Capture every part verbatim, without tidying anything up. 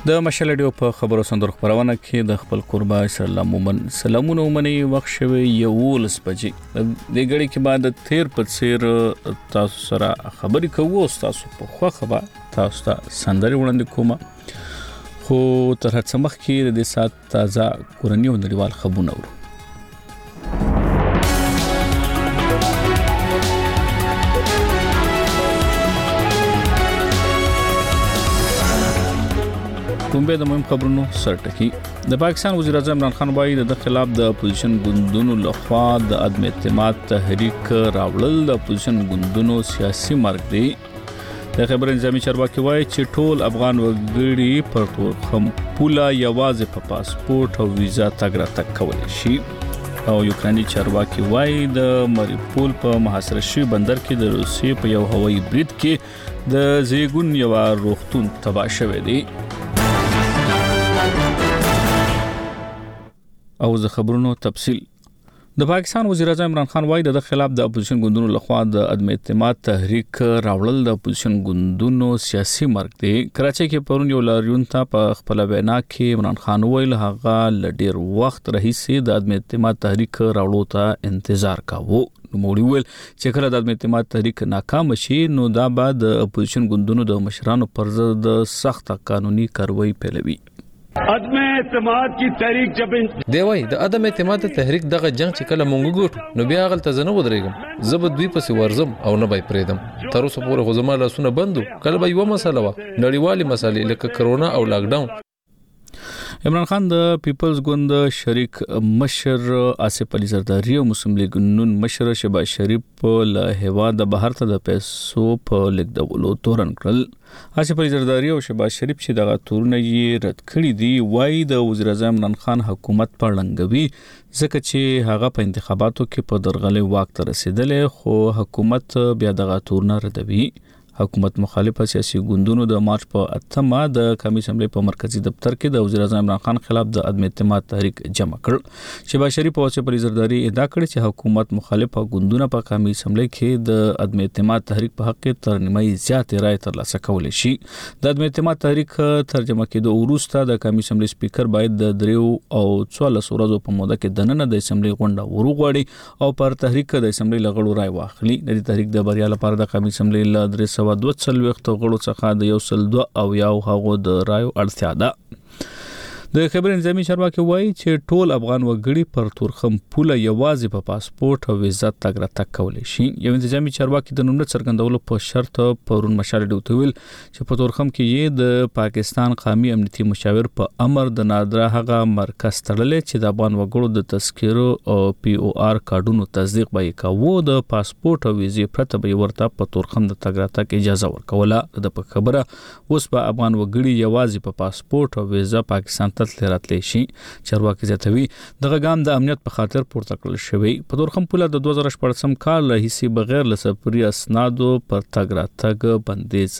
د مشال ډیو په خبرو سندرو خبرونه کې د خپل قربا سلام مومن سلامونه ومني وخت شوی یو لس بجې د غړي کې بعد تیر په سیر تاسو سره خبرې کوو تاسو په خو خبر تاسو ته سندري وړاندې کوم خو تر هڅه مخ کې د سات تازه کورنۍ او نړیوال خبرونه ورو کوم به د مهم خبرونو سرټکی د پاکستان وزیر اعظم عمران خان وایي د خلاف د اپوزیشن ګوندونو لخوا د عدم اعتماد تحریک راوړل د اپوزیشن ګوندونو سیاسي مرګ دی د خبر نظامی چارواکي وایي چې ټول افغان وګړي پر تور خم پولا یوازې په پاسپورت او ویزا تګ راتګ کولای شي او یوکراني چارواکي وایي د مریپول په محاصره شوی بندر کې د روسي په یو هوایي برید کې د زیګون یو روغتون تباه شوی دی او ز خبرونو تفصیل د پاکستان وزیر اعظم عمران خان وایي د خلاف د اپوزیشن ګوندونو لخوا د عدم اعتماد تحریک راوړل د اپوزیشن ګوندونو سیاسي مرګ دی کراچۍ کې پرون یو لاریون ته په خپل وینا کې عمران خان ویل هغه لډیر وخت رئیسې د عدم اعتماد تحریک راوړلو ته انتظار کاوه نوموړي ویل چې کله د عدم اعتماد تحریک ناکام شي نو دا به د اپوزیشن ګوندونو د مشرانو پر ضد سخت قانوني کاروایی پیلوي عدم اعتماد کی تحریک جب دی وای د عدم اعتماد تحریک دغه جنگ چې کله مونږ ګټو نو بیا غل ته زنه ودرېګم زب دوی پسې ورزم او نه بای پریدم تر اوسه پورې خو زما لاسونه بندو کله به یو مسله و نړیوالي مسالې لکه کرونا او لاک ډاون عمران خان د پیپلز ګوند شریک مشر آصف علي زرداری او مسلم لیگ نون مشر شهباز شریف له هوا د بهر ته د پیسو په لیکدولو تورن کړل آصف علي زرداری او شهباز شریف چې دغه تورونه یې رد کړی دي وایي د وزیر اعظم عمران خان حکومت پر لنګوي ځکه چې هغه په انتخاباتو کې په درغلي واک ته رسیدلې خو حکومت بیا دغه تورونه ردوي حکومت مخالفه سیاسي ګوندونو د مارچ په اتمه د قومي اسمبلی په مرکزی دفتر کې د وزیر اعظم عمران خان خلاف د عدم اعتماد تحریک جمع کړ شهباز شریف او آصف علي زرداری ادعا کړې چې حکومت مخالفه ګوندونه په قومي اسمبلی کې د عدم اعتماد تحریک په حق کې تر نیمه زیات رائے ترلاسه کولای شي د عدم اعتماد تحریک ترجمه کېدو وروسته د قومي اسمبلی سپیکر باید د دریو او څوارلس ورځو په موده کې دننه د اسمبلی غونډه وروغواړي او پر تحریک د اسمبلی لغړو رائے واخلي د تحریک د بریا لپاره د قومي اسمبلی له درې سوه دوه څلوېښت غړو څخه د یو سل دوه او یو هغو د رایو اړتیا ده د خبر نظامی چارواکي وایي چې ټول افغان وګړي پر تورخم پوله یوازې په پاسپورت او ویزا تګ راتګ کولای شي یو نظامی چارواکي د نوملت څرګندولو په شرط پرون مشال ډیو ویل چې په تورخم کې یې د پاکستان قومي امنیتي مشاور په امر د نادره هغه مرکز تړلې چې د افغان وګړو د تذکرو او پی او آر کارډونو تصدیق به کوو د پاسپورت او ویزې پرته به ورته په تورخم د تګ راتګ اجازه ورکوله د په خبره اوس په افغان وګړي یوازې په پاسپورت او ویزا پاکستان ته راتلی شي چارواکي زیاتوي دغه ګام د امنیت په خاطر پورته کړل شوی په تورخم پوله د دوه زره شپږم کال له هیڅ بغیر له سفري اسنادو پر تګ راتګ بندیز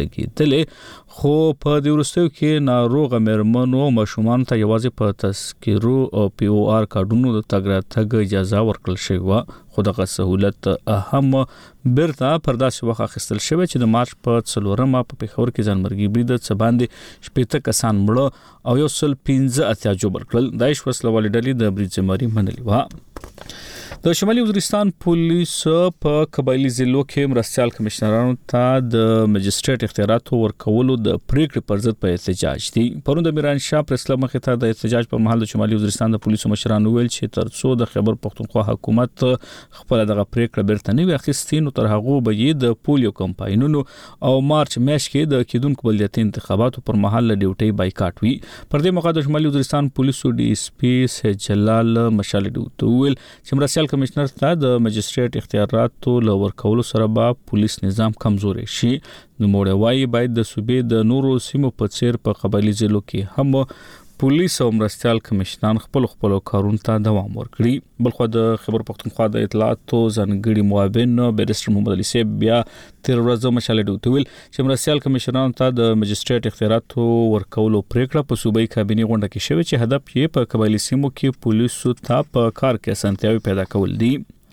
لګیدلې خو په دې وروستیو کې ناروغ مېرمنو او ماشومان ته یوازې په تذکرو او پی او آر کارډونو د تګ راتګ اجازه ورکړل شوې وه خو دغه سهولت هم بیرته پر داسې وخت اخیستل شوی چې د مارچ په څلورمه په پېښور کې ځانمرګي برید څه باندې شپېته کسان مړه او یو سل پنځه اتیا جوړ کړل داعش وسلوالې ډلې د برید زماري منلې وه د شمالي وزیرستان پولیس په قبایلی ضلعو کې مرستيال کمشنرانو ته د مجستریټ اختیارات ورکولو د پریکړې پر ضد په احتجاج دي پرون د میران شاه پریس کلب مخې ته د احتجاج پر مهال د شمالي وزیرستان د پولیسو مشرانو ویل چې ترڅو د خیبر پختونخوا حکومت خپل دغه پریکړه بیرته نه واخیستي نو تر هغه به یې د پولیو کمپاینونو او مارچ میاشت کې د کیدونکو بلدیاتي انتخاباتو پر مهال له ډیوټي بایکاټ وی پر دې موقع د شمالي وزیرستان پولیسو ډي اس پی سید جلال مشال ډیوټو ویل چې مرستيال کمشنر ته د مجستریټ اختیاراتو لور کولو سره به پولیس نظام کمزوري شي نو موږ وايي باید د صوبې د نورو سیمو په څیر په قبایلی ضلعو کې هم پولیس او مرستيال کمشنان خپل خپل کارونو ته دوام ورکړي بلخو د خبر پختونخوا د اطلاعاتو ځانګړي معاون بیرستر محمد علي صاحب بیا تیر ورځ مشال ډیوټو ویل چې مرستيال کمشنان ته د مجستریټ اختیاراتو ورکولو پریکړه په صوبایي کابینه غونډه کې شوې چې هدف یې په قبایلی سیمو کې پولیسو ته په کار کې اسانتیاوي پیدا کول دي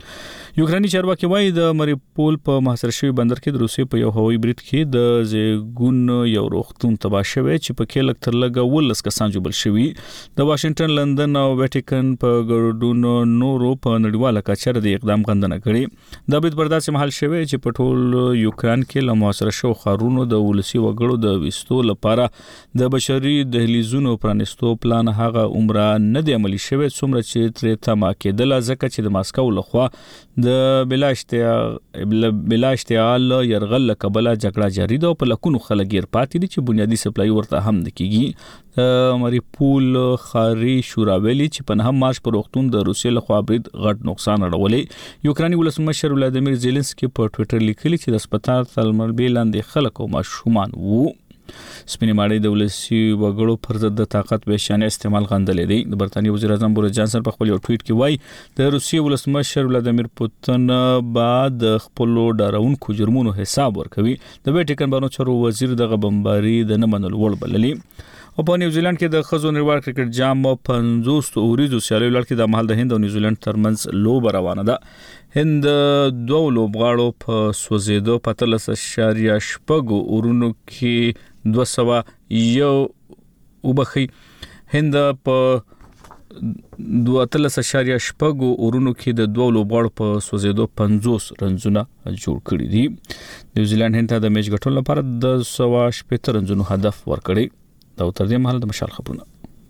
یوکراني چارواکي وایي د مریپول په محاصره شوی بندر کې د روسیې په یو هوایي برید کې د زیګون یو روغتون تباه شوی چې په کې لږ تر لږه ولس کسان جوړ شوي. د واشنگټن، لندن او ویټیکن په ګډون نورو په نړیواله کچه د اقدام غندنه کړې. د برید پر داسې مهال شوی چې په ټول یوکران کې له محاصره شوو ښارونو د ولسي وګړو د وستو لپاره د بشري دهلیزونو پرانستو پلان هغه عمره نه دی عملي شوی څومره چې ترې تمه کېدله، ځکه چې د ماسکو لخوا د بلا اشتعال يرغل له کبله جګړه جاري ده او په لکونو خلک یې پاتې دي چې بنیادی سپلای ورته هم نه کیږي. مریپول خاري شورا ویلي چې په نهم مارچ پر وختون د روسیې لخوا برید غټ نقصان اړولې. یوکراني ولسمشر ولادیمیر زيلنسکي په ټوئیټر لیکلي چې د هسپتال تلمربي لاندې خلک او ماشومان وو. سپینې ماړۍ د ولسي وګړو پر ضد د طاقت بېشانه استعمال غندلې دی. د برتانیې وزیر اعظم بوریس جانسن په خپل یو ټویټ کې وایي د روسیې ولسمشر ولادیمیر پوتین بعد د خپل ډاروونکو جرمونو حساب ورکوي. د ویټیکن بانو چارو وزیر دغه بمباري د نه منلو وړ بللې. او په نیوزیلند کې د خزو نړیوال کرکټ جام پنځوس اوریزو سیالیو لړ کې د مهال د هند او نیوزیلند ترمنځ لوبه روانه ده. هند دوه لوبغاړو په سوزیدو په اتلس اشاریه شپږ اورونو کې دوه سوه یو وبخي. هند په دوه اتلس اشاریه شپږ اورونو کې د دوه لوبغاړو په سوزیدو پنځوس رنزونه جوړ کړي دي. نیوزیلند هند ته د میچ ګټلو لپاره د سوه شپږ رنزونو هدف ورکړي. دا تر دې مهال د مشال خبرونه.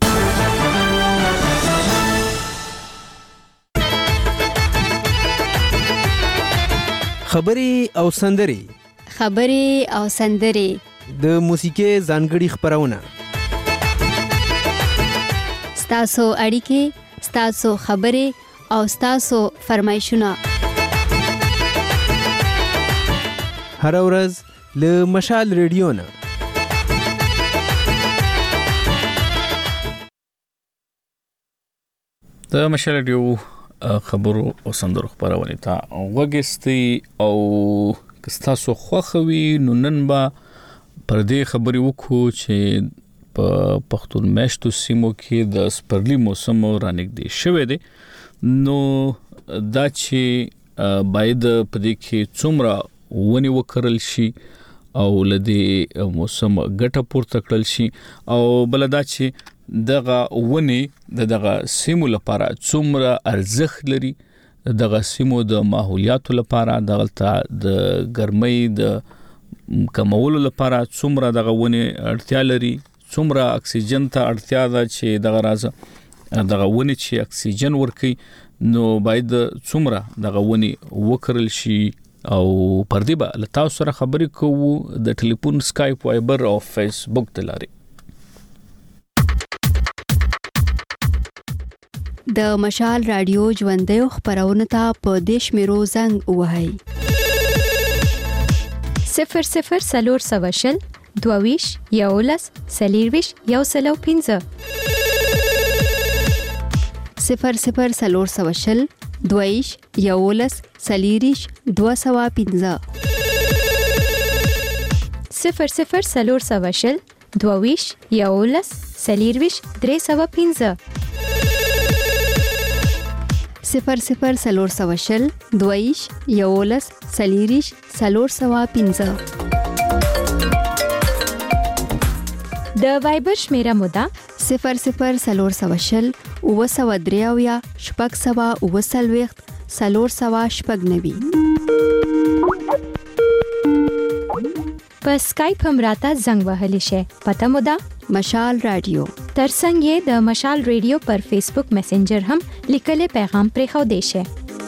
خبري او سندري خبري او سندري د موسیقي ځانګړي خبرونه ستاسو اړیکې، ستاسو خبري او ستاسو فرمایشونه هر ورځ له مشال ریډیو نه. د مشال ریډیو خبرو او سندرو خبرونه ته وګستي او کستاسو خوخوي. نو نن با پر دې خبرې وکړو چې په پښتون میشتو سیمو کې د سپرلی موسم رانږدې شوی دی. نو دا چې باید په دې کې څومره ونې وکرل شي او لدی موسم ګټه پورته کړل شي او بل دا چې دغه ونې د دغه سیمو لپاره څومره ارزښت لري، دغه سیمو د ماحولیاتو لپاره دغه د ګرمۍ د کمولو لپاره څومره دغه ونې اړتیا لري، څومره اکسیجن ته اړتیا ده چې دغه راځه دغه ونې چې اکسیجن ورکوي نو باید څومره دغه ونې وکرل شي. او پر دې به له تاسو سره خبرې کوو د ټلیفون، سکایپ، وایبر او فیسبوک د لارې. د مشال رادیو ژوندۍ خبرونه ته په دیش میرو زنګ وهاي صفر صفر سلور سواشل دوویش یولس سلیرویش یو سلو پینځه صفر صفر سلور سواشل دوویش یولس سلیریش دو سوا پینځه صفر صفر سلور سواشل دوویش یولس سلیرویش درې سوا پینځه صفر صفر سلور سواشل دویش یولس سلیریش سلور سوا پینځه. د وایبر شمیره مودا صفر صفر سلور سواشل او سوا دریاویا شپږ سوا او سلويخت سلور سوا شپږ نوي. په سکایپ هم راته زنګ وهلی شي. پته مودا مشال رادیو. ترڅنګ یې د مشال ریډیو پر فیسبوک میسنجر هم لیکلي پیغام پرې خو دی شي.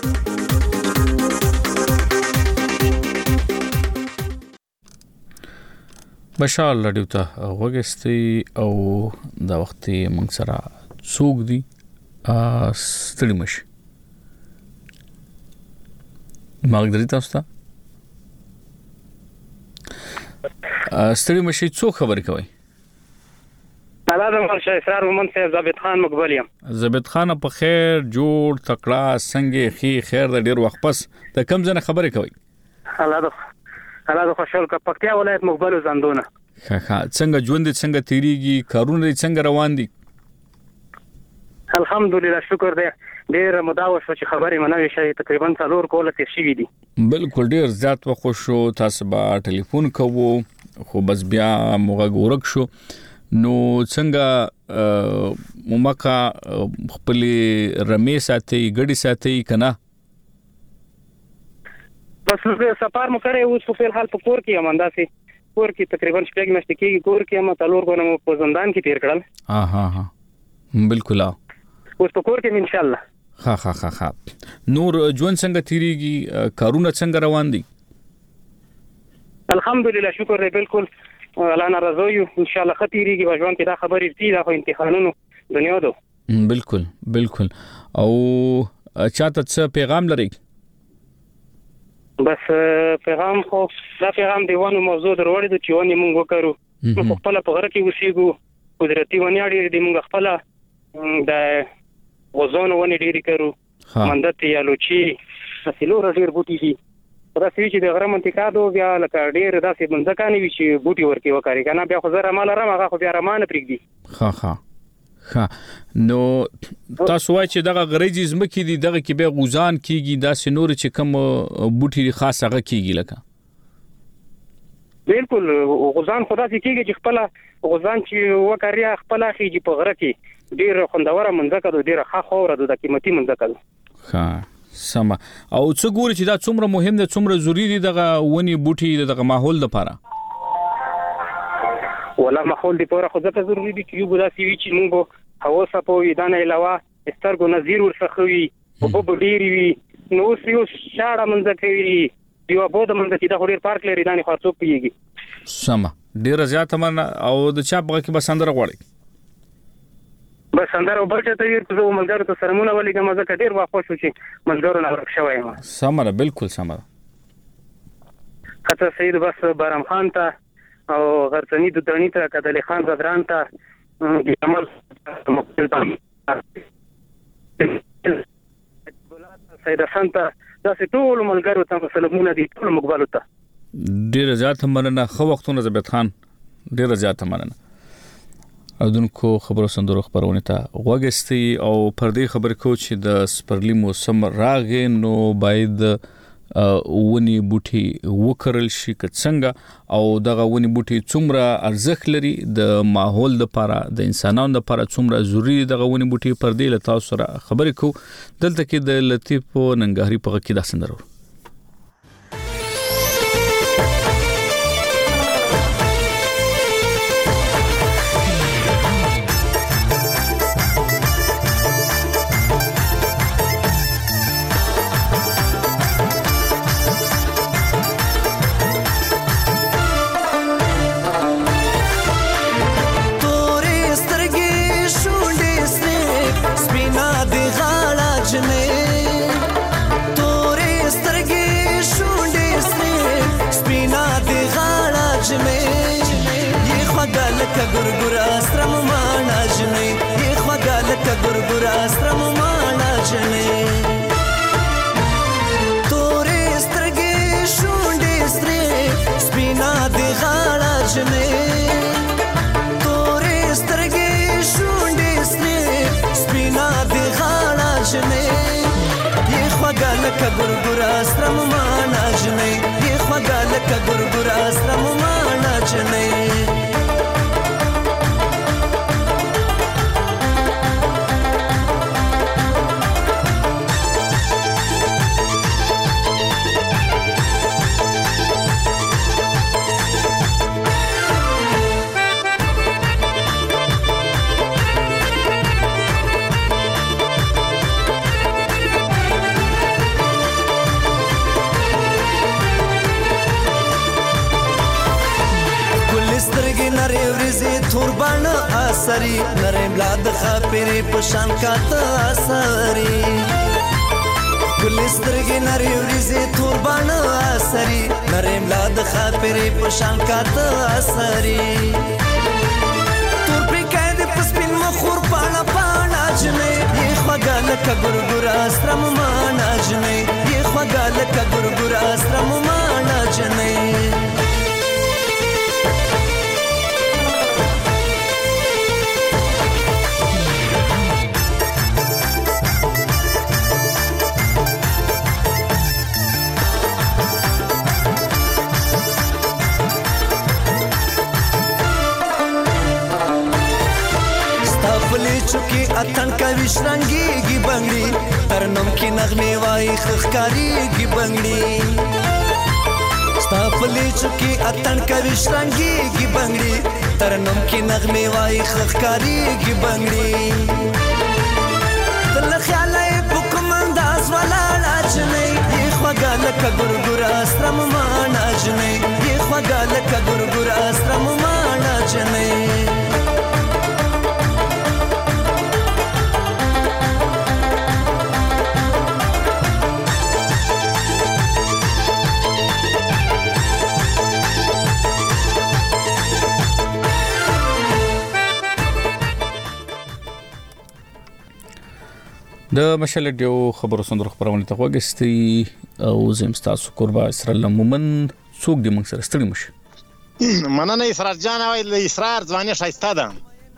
مشال رادیو ته وګستي او دا وخت موږ سره څوک دی ستړي مشي ماګ درې تاسو ته ستړي مشي څوک خبرې کوي؟ سلام ورشه اسرار مومن صاحب ضابط خان مقبل یم. ضابط خان په خیر جوړ تکړه څنګه خي خیر د ډیر وخت پس د کم ځنه خبرې کوي؟ الله د الله د خوشحال کا پکتیا ولایت مقبل زندونه. ها ها څنګه ژوند څنګه تیریږي، کارونه څنګه روان دي؟ الحمدلله شکر دی ډیر مداوه شو چې خبرې منوي شي تقریبا څلور کوله تیر شي دي بالکل ډیر زیات وخت شو تاسو به ټلیفون کوو خو بس بیا موږ ګورک شو نو څنګه مومکا خپل رمې ساتي ګډي ساتي کنه بس سفر مو کړی اوس په حال په کور کې اماندا سي کور کې تقریبا شپږ میاشتې کې کور کې ما تلور غونم په زندان کې تیر کړل ها ها ها بالکل اوس په کور کې ان شاء الله ها ها ها ها نور ژوند څنګه تیریږي کارونه څنګه روان دي الحمدلله شکر دی بالکل الله ناراضه یو ان شاء الله خطرېږي په ژوند کې دا خبرې دي دا خو امتحانونو دنیا ده بالکل بالکل او چاته څه پیغام لري بس پیغام خو دا پیغام دیوانو موضوع دروړې د چېونی مونږ وکړو په خپل په غره کې وسیګو قدرتي ونی اړې د مونږ خپل د وزن ونی ډېری کړو مندت یا لوچی اصلو ډېر بوټي دي دا چې د غره منطقه دو بیا لکه ډېر داسې منځکانې وي چې بوټي ورکی وکړي کنه بیا خو زره مال رم هغه خو بیا رمانه پرېږدي ها ها ها نو تاسو وایي چې دغه غریزي زمکې دي دغه کې به غوزان کیږي دا سينور چې کوم بوټي خاص هغه کیږي لکه بالکل غوزان خدا چې کیږي چې خپل غوزان چې وکړي خپل خيږي په غره کې ډېر خوندوره منځکه ده ډېر ښه خوره ده قیمتي منځکه ده ها سم او څه ګوري چې دا څومره مهم ده څومره ضروری دي دغه ونی بوټي دغه ماحول لپاره ولا ماحول دی پوره خو ځکه ضروری دي چې یو بل سی وی چې موږ هوا صفوي دا نه علاوه سترګو نظیر ورسخوي او په ډېری وی نو یو شاړه منځکه وی یو بده منځکه دا ډېر پارک لري دا نه خاصو پیږي سم ډېر زیات من او د چا بغه کې بسندره غوړي بس اندر وبرته ته یو څو ملګرو ته سرمونه ولې کوم ځکه ډیر واخو شو چې ملګرو نه ورک شوی ما سمره بالکل سمره حتی سید بس بارم خان ته او غرتنی د دانی ته کدل خان زدران ته جمال مقتل سید حسن ته دا ټول ملګرو ته سلامونه دي ټول مقبل ته ډیر زیات مننه خو وختونه زبیت خان ډیر زیات مننه اودونکو خبرو سندرو خبرونه ته وګستي او پردي خبر کو چې د سپرلی موسم راغې نو باید ونی بوټي وکرل شي که څنګه او دغه ونی بوټي څومره ارزښت لري د ماحول لپاره د انسانانو لپاره څومره ضروری دغه ونی بوټي پردي له تاسو سره خبرې کو دلته کې د لطیف ننګهري په کې د سندرو لکه ګورګورا سترم مانا جنې یې خوګه لکه ګورګورا سترم مانا جنې تورې سترګې شونډې سرې سپینا دې غاړه جنې تورې سترګې شونډې سرې سپینا دې غاړه جنې یې خوګه لکه ګورګورا سترم مانا جنې یې خوګه لکه ګورګورا سترم مانا جنې توربان اثري نرم لاد خاپري پشان کاته اثري ګلسترګي نری وريزي توربان اثري نرم لاد خاپري پشان کاته اثري تور په کاند پسپین مخور پانا پانا جنې یې خوګه لکه ګورګورا سترم مانا جنې یې خوګه لکه ګورګورا سترم مانا جنې کوي شرنګيږي بنگړي ترنم کې نغمه وای خخکاریږي بنگړي ستاپلې چکی اتن کوي شرنګيږي بنگړي ترنم کې نغمه وای خخکاریږي بنگړي تل خیالای پکم انداز ولا لاجنې خواږه لکه ګورګور استرم مانا جنې خواږه لکه ګورګور استرم مانا جنې د مشال ډیو خبرو سندر خبرونه ته وګستي او زم تاسو قربا اسرائیل مومن څوک د موږ سره ستړي مشه مننه اسرار جان او اسرار ځواني شایسته ده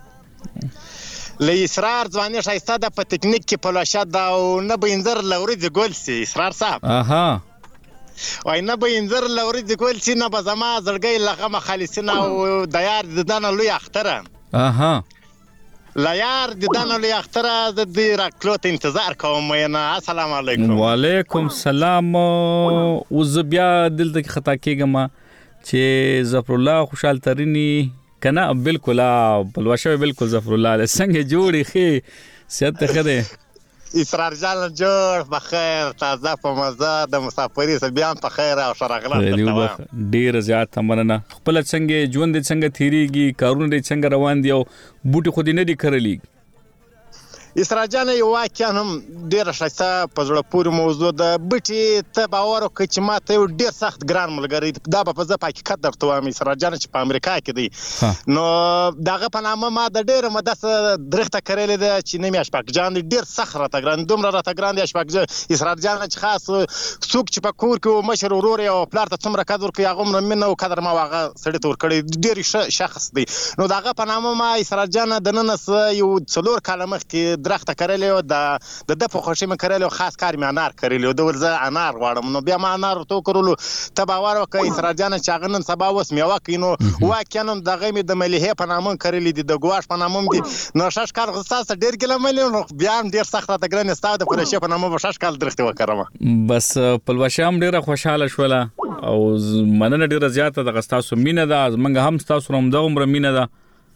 ل اسرار ځواني شایسته ده په ټکنیک کې پلاشات دا او نه بینځر لوري د ګول سي اسرار صاحب اها وای نه بینځر لوري د ګول سي نه بزما زړګي لغه مخالصینه او د یار د دانه لوی اختره اها لا یار د دانه لوی اختره د دې راکلوت انتظار کوم نه السلام علیکم وعلیکم السلام او زبیا دلته کې خطا کېګم چې ظفر الله خوشحال ترینی کنه بالکل بلوشه بالکل ظفر الله څنګه جوړی خې سیادت خده اسرار جان جوړ بخیر تازه په مزه د مسافری سره بیان په خیر او شرغله ډیر زیات مننه خپل څنګه ژوند څنګه تیریږي کارونه څنګه روان دي او بوټي خو دې نه دي کړلې اسرار جان یو واقعا هم ډیر شایسته په زړه پورې موضوع ده بټي ته باور وکړي چې ما ته ډیر سخت ګران ملګری دا په ځکه حقیقت درته وایم اسرار جان چې په امریکا کې دی نو داغه په نامه ما د ډیر مده درخته کړلې ده چې نیم اشپاک جان ډیر سخت راته ګران دومره راته ګران دی اشپاک اسرار جان چې خاص څوک چې په کور کې مشر ورور او پلار ته څومره قدر کوي هغه مینه او قدر ما واغه سړی تور کړی ډیر شخص دی نو داغه په نامه ما اسرار جان د ننس یو څلور کلمه کې درخته کړلې او د د په خوشي مې کړلې خاص کار مې انار کړلې او د ولزه انار غواړم نو بیا ما انار تو کړلو ته باور وکړې اسرار جان چې هغه نن سبا وس مې وکینو واکه نن دغه مې د مليحه په نامه کړلې دي د ګواش په نامه دي نو شش کال غصاص ډېر کله مې نو بیا ډېر سخت ته ګرن استاد په رشه په نامه شش کال درخته وکړم بس پلوشام ډېر خوشاله شوله او مننه ډېر زیاته د غستاسو مینه ده منګه هم تاسو روم د عمر مینه ده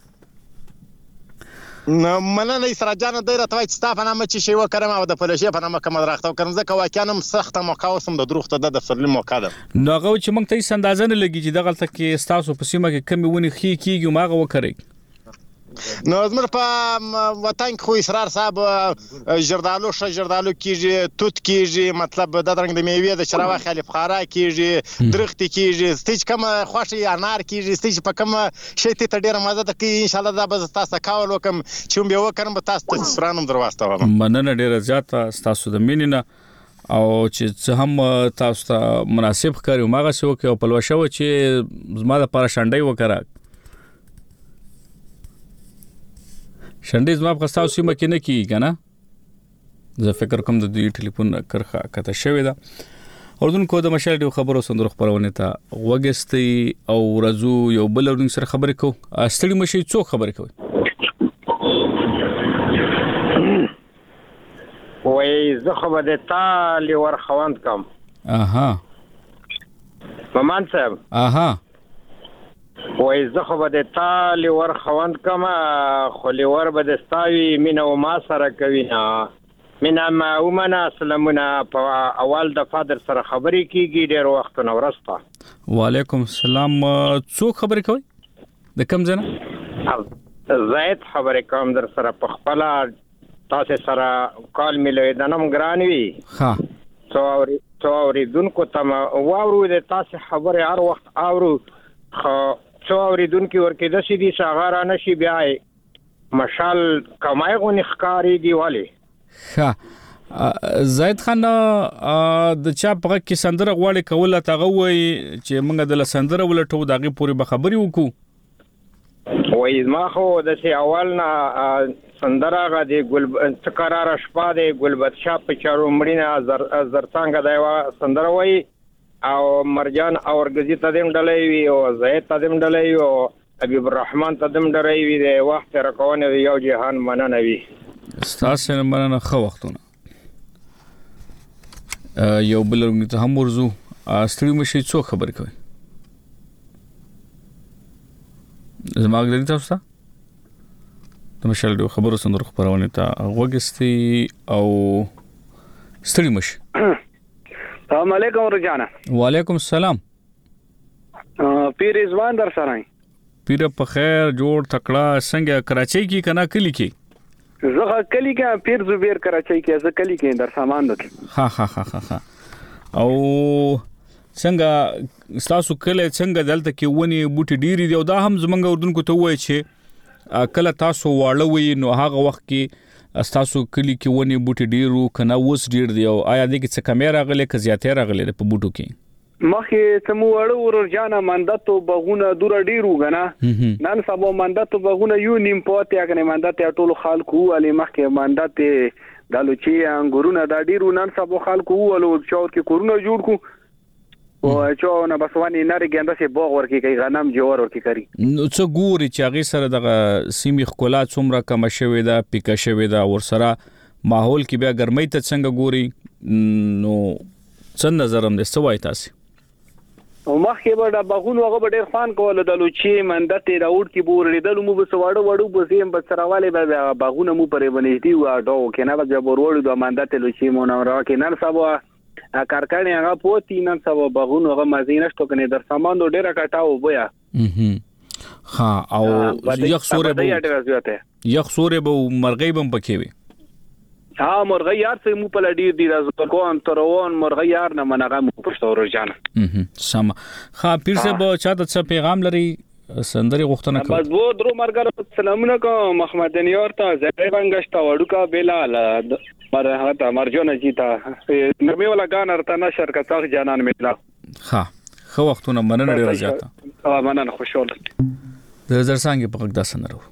نو مننه اسرار جان ډیره توای چې تاسو نامه چې شی وکړم او د پلوشې په نامه کوم راخته وکړم ځکه واقعا هم سخت موقعوسم د دروغ ته د فرلی موقع ده نو هغه چې موږ ته هیڅ اندازه نه لګی چې دغه تل کې تاسو په سیمه کې کمی ونی خي کیږي ماغه وکړي نو زمر په وطن خو اسرار صاحب جردالو ش جردالو کیږي توت کیږي مطلب د درنګ د میوه د شراوه خلیف خارا کیږي درخت کیږي ستیج کوم خوشي انار کیږي ستیج په کوم شی ته ډیره مزه ده کی ان شاء الله دا به تاسو کاول وکم چې به وکړم به تاسو ته سرانم درواستو مننه ډیره زیاته تاسو د مینینه او چې هم تاسو ته مناسب ښکاري ماغه سو کې او پلوشو چې زما د پاره شانډي وکړه شنډې زما په تاسو سیمه کې نه کیږي کنه زه فکر کوم د دې ټلیفون کرخه کته شوې ده اردن کو د مشال ډیو خبرو سندرو خبرونه ته وګستي او رزو یو بل اردن سره خبرې کو استړي مشي څو خبرې کوي وای زه خو به د تالي ور خوند کوم اها ممان صاحب اها وای زه خو به د تالي ور خوند کوم خو لور به د ستاوي مینه او ما سره کوي نه مینه ما ومنه سلامونه په اول د فادر سره خبرې کیږي ډېر وخت نو ورسته وعلیکم السلام څو خبرې کوي د کم ځنه زید خبرې کوم در سره په خپل تاسو سره کال ملوي د نم ګرانوي ها څو څو ریدونکو تم واورو د تاسو خبره هر وخت اورو خو څو ریدونکو ورکې د سې دي شغاره نشي بیا مشال کمای غونې ښکاری دی والی ها زید خان د چا په کې سندره غواړي کوله تاغه وای چې موږ د سندره ولټو دغه پوری به خبري وکړو وای ما خو د سې اول نه سندره غا دی ګل تکرار شپه دی ګلبد شاه په چارو مړینه زر زرڅنګ دی سندره وای او مرجان اورګزی تدیم ډلې وی او زید تدیم ډلې وی او حبیب الرحمن تدیم ډلې وی دی وخت رکونه یو جهان مننه وی ستاسو نه مننه خو وختونه یو بل رنګ ته هم ورزو ستړي مشي څو خبر کوي زما غلطی تاسو ته د مشال د خبرو سندرو خبرونه ته وګستي او ستړي مشي السلام علیکم رجانا وعلیکم السلام پیر رضوان در سره پیر په خیر جوړ تکړه څنګه کراچۍ کې کنا کلی کې زه کلی کې پیر زبیر کراچۍ کې زه کلی کې در سامان دک ها ها ها ها او څنګه تاسو کله څنګه دلته کې ونی بوټي ډيري دی او دا هم زمونږ اردن کو ته وای چې کله تاسو واړه وي نو هغه وخت کې تاسو کلی کې ونی بوټي ډیرو کنه وس ډیر دی او آیا دې کې څه کیمرا غلې ک زیاتې راغلې په بوټو کې مخه سمو وړو ورجانا منداتو بغونه دور ډیرو غنا نن سبا منداتو بغونه یو نیم پوتیا کنه مندات ټولو خلکو علي مخه مندات دالوچي انګورونه دا ډیرو نن سبا خلکو ولو چور کې کورونه جوړ کو او چا نه بسوانی نری ګنده سي بوغ ورکی کوي غنم جوړ ورکی کوي نو څه ګوري چې هغه سره د سیمې خلا څومره کم شوي دا پیکا شوي دا ور سره ماحول کې بیا ګرمۍ ته څنګه ګوري نو څنګه نظرم دې سوای تاسو او مخکې به دا بغون هغه ډېر خان کوله د لوچي مندته راوډ کې بور لیدل مو به سواړو وړو به زم په سراواله به بغونه مو پرې بنې دی و دا کنه به بور وړو د مندته لوچي مو نو را کې نن سبا کارکړنی هغه پوتی نن سبا بغون هغه مزینه شتو کنه در سامان ډېر کټاو بیا ها او یخ سورې به یخ سورې به مرغۍ بم پکې وي ها مرغۍ یار سه مو په لډیر دی راز کوم تروون مرغۍ یار نه منغه مو پښتو ورجانه سم ها پیر صاحب چاته څه پیغام لري سندري غوښتنه کوي بس وو درو مرګره سلامونه کوم محمد نیور ته زړه بنګشتا وډوکا بلال مرحبا تا مرجونه جیتا نبی ولا غانر ته نشر کا څخ جانان میلا ها خو وختونه مننه ډیر زیاته ها مننه خوشاله د زر څنګه په وخت داسنه راو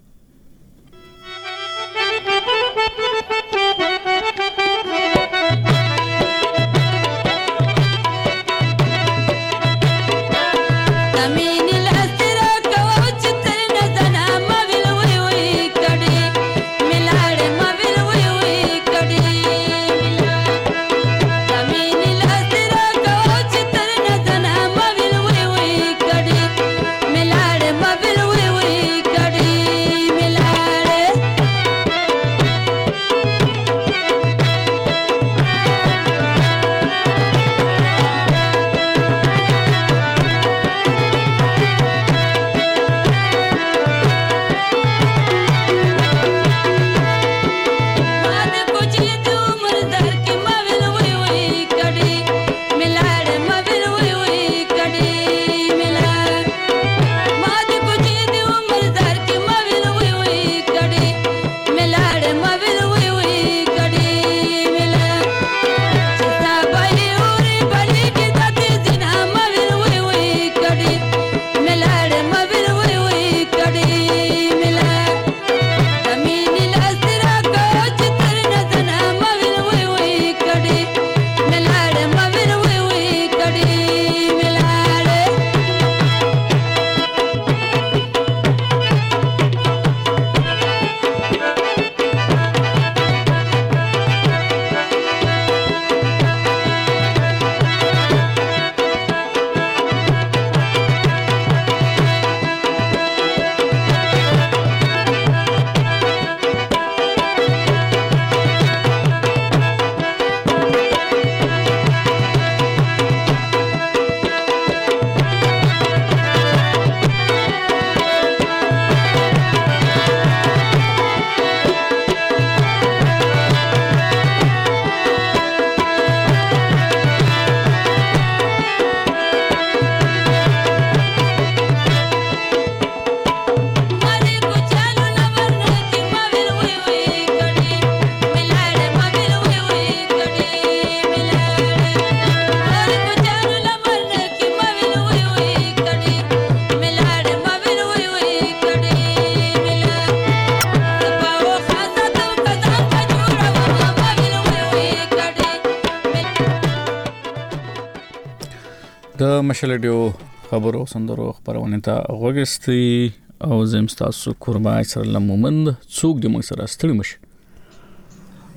د مشلډیو خبرو سندرو خبرونه ته غوګستی او زم تاسو قربای سره لمومند څوک د مو سره ستړي مش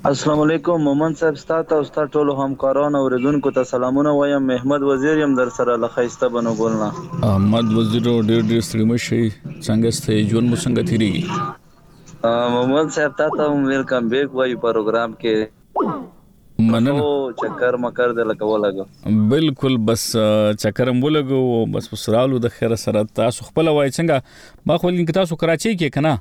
السلام علیکم مومن صاحب ستاسو او ستاسو ټول همکارانو اوریدونکو ته سلامونه وایم. محمد وزیر يم در سره لخيسته بنو ګولنا. احمد وزیر ډېر ډېر ستړي مشي څنګه ستې جون مو څنګه تیریږي؟ مومن صاحب تاسو هم ویلکم بیک وای پروګرام کې مننه. او چکر مکر د لکه ولګو بالکل بس چکر هم ولګو بس وسرالو د خیر سره تاسو خپل وای څنګه ما خو لین تاسو کراچي کې کنه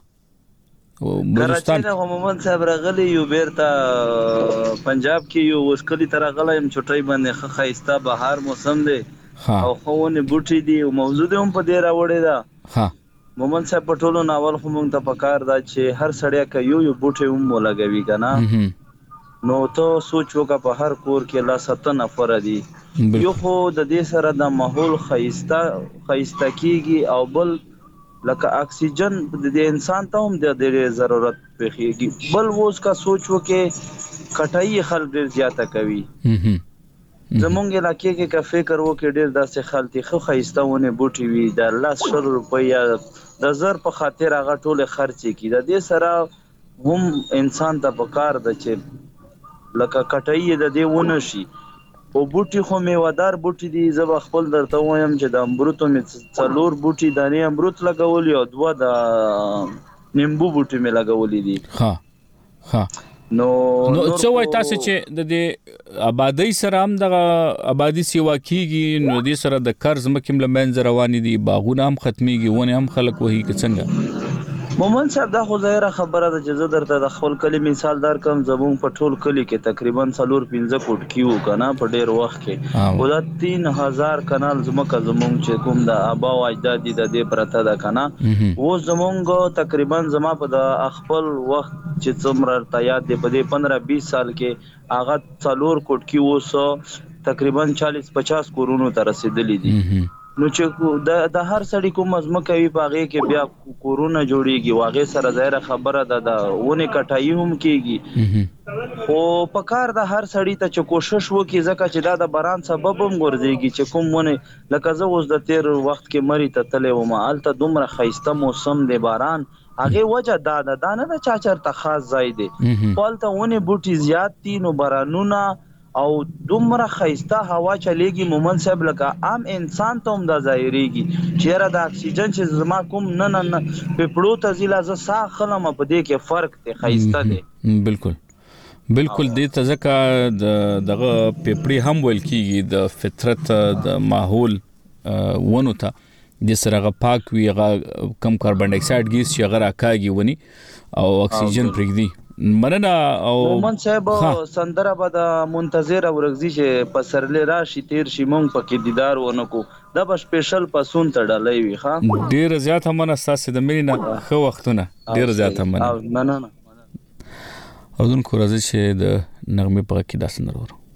کراچي نه مومن صاحب راغلی یو بیرته پنجاب کې یو وسکلی تر غلایم چټي باندې خخایسته بهار موسم دی او خوونه بوټي دی او موجود هم په ډیر وړي دا ها مومن صاحب په ټولو ناول خو مونږ ته پکار دا چې هر سړی کا یو یو بوټي هم ولګوي کنه نو ته سوچ وکړه په هر کور کې لا ست نفر دي یو خو د دې سره د ماحول خایسته خایسته کیږي او بل لکه اکسیجن د انسان ته هم د ډېر ضرورت پېښیږي بل ووس کا سوچ وکې کټای خلک ډېر زیاته کوي زمونږ علاقې کې کا فکر وکې ډېر داسې خلک خو خایستهونه بوټي وي د لاس شل روپیا د زر په خاطر هغه ټول خرچ کی د دې سره هم انسان ته پکار د چې لکه کټای د دې ونه شي او بوټي خو میوادار بوټي دي زب خپل درته وایم چې د امرتو می څلور بوټي دانه امرت لګولي او دوا د نیمبو بوټي می لګولي دي ها ها نو نو څه وای تاسو چې د دې آبادی سره هم د آبادی سیوا کیږي نو دې سره د قرض مکم لمنځ روان دي باغونه هم ختميږي ونه هم خلک وਹੀ که څنګه مومن صاحب دا خو ظاهره خبره ده چې زه درته د خپل کلی مثال در کوم زمون په ټول کلی کې تقریبا څلور پنځه کوټ کیو کنه په ډیر وخت کې او دا تین هزار کانال زموږه زمون چې کوم د ابا او اجداد دي د دې پرته ده کنه و زمونږ تقریبا زما په د خپل وخت چې څومره تیار دي په دې پندرہ بیس سال کې هغه څلور کوټ کیو سو تقریبا چالیس پچاس کورونو ته رسیدلې دي نو چې د د هر سړی کوم ازمکه وی پاغه کې بیا کورونا جوړیږي واغه سره ظاهر خبره ده د ونه کټای هم کیږي خو پکار د هر سړی ته چې کوشش وکړي ځکه چې دا د باران سبب هم ګرځيږي چې کوم ونه لکه زه اوس د تیر وخت کې مری ته تلې و ما الته دومره خيسته موسم دی باران هغه وجه دا ده دا نه چا چرته خاص ځای دی پالته ونه بوټي زیات دي نو بارانونه او دومره خيسته هوا چلےږي مومن صاحب لکه عام انسان ته هم دا ظاهريږي چیرې د اکسیجن چې زما کوم نه نه نه په پړو ته زیلا ز سا خلم په دې کې فرق دی خيسته دی بالکل بالکل دې ته ځکه د دغه پیپړی هم ویل کیږي د فطرت د ماحول ونه ته د سره پاک وی غ کم کاربن ډای اکساید ګیس چې غره کاږي ونی او اکسیجن پرېږدي مننه او مومن صاحب سندره به د منتظر اورغزي چې په سرلې راشي تیر شي مونږ پکې دیدار ونکو دا به سپیشل پسون ته ډالۍ وي ښا ډیر زیات هم نستاسه د مینه خو وختونه ډیر زیات هم نه نه او دن کو راځي چې د نغمه په کې داس نه ورو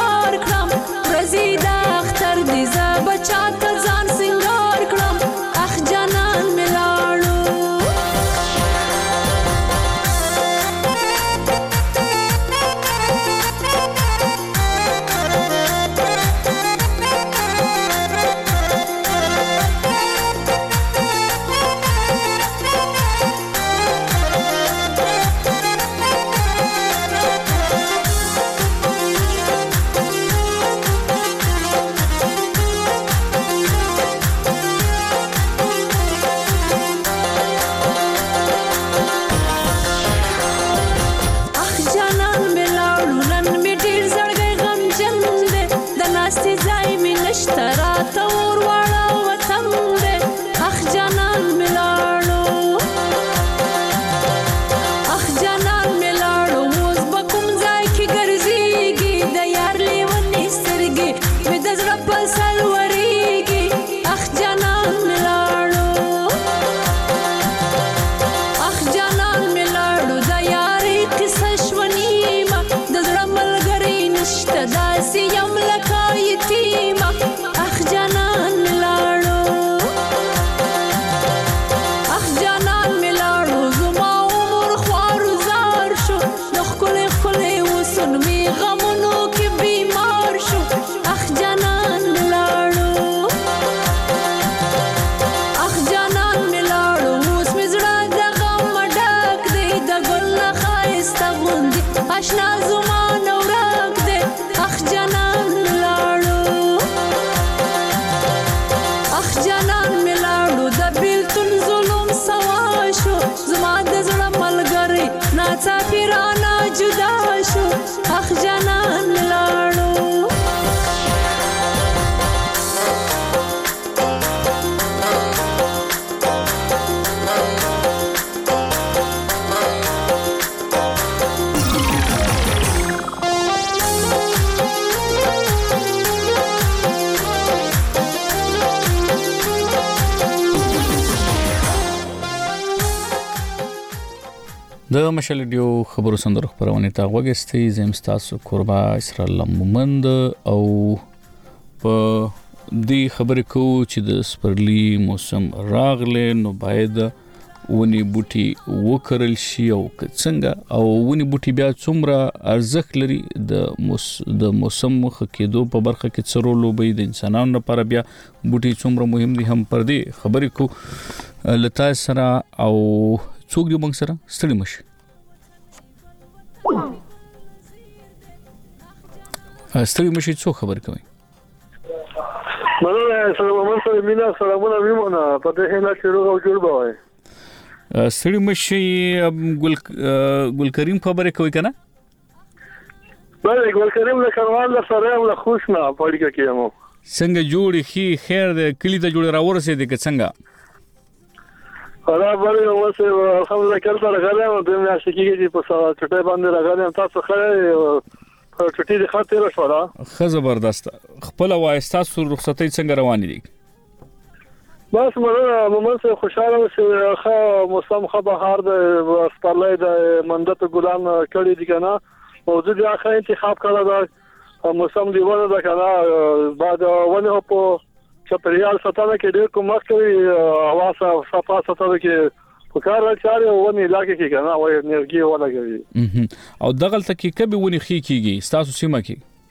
اخ د مشال ډیو خبرو سندرو خبرونه ته وګستې زم تاسو قربا اسرائیل مومند او په دې خبرې کو چې د سپرلی موسم راغله نو باید ونی بوټي وکرل شي او څنګه او ونی بوټي بیا څومره ارزښت لري د موس د موسم مخ کېدو په برخه کې څرولو به د انسانانو لپاره بیا بوټي څومره مهم دي هم پر دې خبرې کو لتا سره او څوک دی موږ سره ستړي مشي ستړي مشي څو خبر کوي مننه سلام سره مینا سلامونه میمونه په دې نه چې روغ او جوړ بوي ستړي مشي ګل ګل کریم خبره کوي کنه بله ګل کریم له کاروان له سره له خوشنا پړګه کیمو څنګه جوړي خي خیر د کلی ته جوړ راورسې دي که څنګه را باندې اوسه الحمدلله کله راغلم د مې شکیږي په چټه باندې راغلم تاسو خره چټي د خاطر شو را خه زبردست خپل وایستا سر رخصتي څنګه روان دي بس مله مومن سره خوشاله اوسه خو موسم خو بهار د سپارلای د مندت ګلان کړي دي کنه موجود اخر انتخاب کړه د موسم دیونه د کنه بعد ونه په چپریال ستانه کې ډېر کوم کوي اواز صفه ستانه کې په کار راځي او ونی علاقې کې کنه وای انرژي ولا کوي او دغه تل کې کبي ونی خي کیږي تاسو سیمه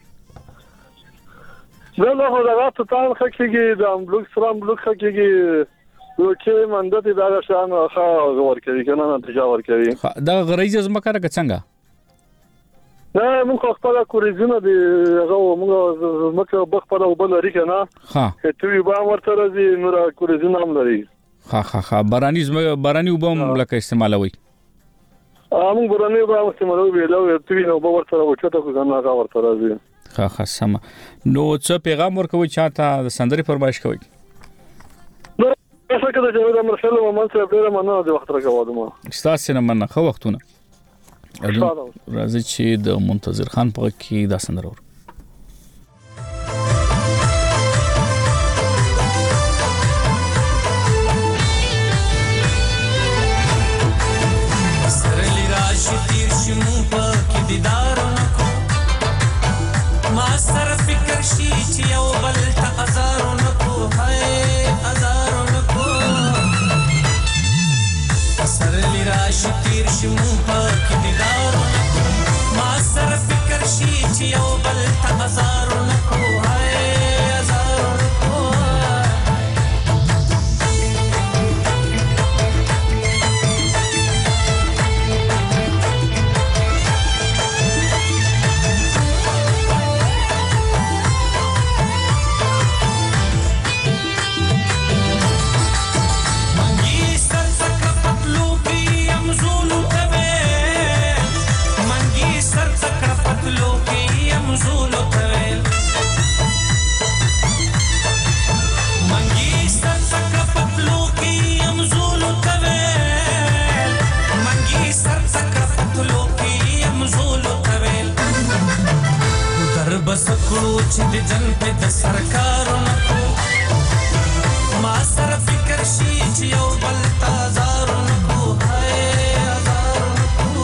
کې نو نو دا راته تاسو خکېږي د بلوک سلام بلوک خکېږي نو چې مندت دا شان خا ور کوي کنه نتیجه ور کوي دا غریزه زمکه راګه څنګه نه موږ خپل کوریزونه دی هغه موږ مکه بخپله وبل لري کنه ها ته به ورته راځي نور کوریزونه هم لري ها ها ها باراني باراني وبم لکه استعمالوي موږ باراني به استعمالوي ویلو ته نو به ورته وچته کو کنه هغه ورته راځي ها ها سم نو څه پیغام ورکوي چاته د سندري فرمایش کوي نو څه کده چې د مرسل مومن سره ډیره مننه د وخت راکوادم استاد سره مننه خو وختونه راځي چې د منتظر خان په کې دا سندره ور سرلی راشي تیر شمو په کې دیدار نکو ما سره فکر شي چې یو بل ته ازار نکو هاي ازار نکو سرلی راشي تیر شمو په کې دیدار نکو ما سره فکر شي چې یو بل ته ازار نکو هاي ازار نکو بس کړو چې د جن په د سرکارونو کو ما سره فکر شي چې یو بل تازارونو کو هاي ازارونو کو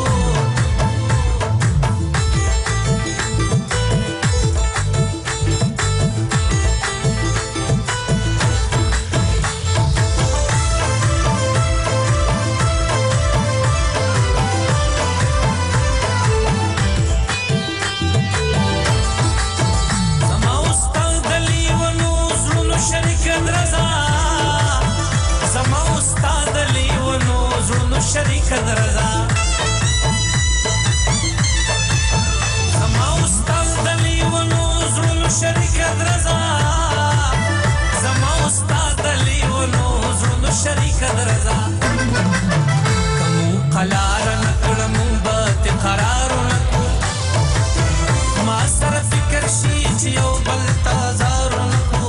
شریک درزا زما استاد دلی ونو زړونو شریک درزا زما استاد دلی ونو زړونو شریک درزا کوم قلار نکړم به قرار نکو ما سره فکر شي چې یو بل تازار نکو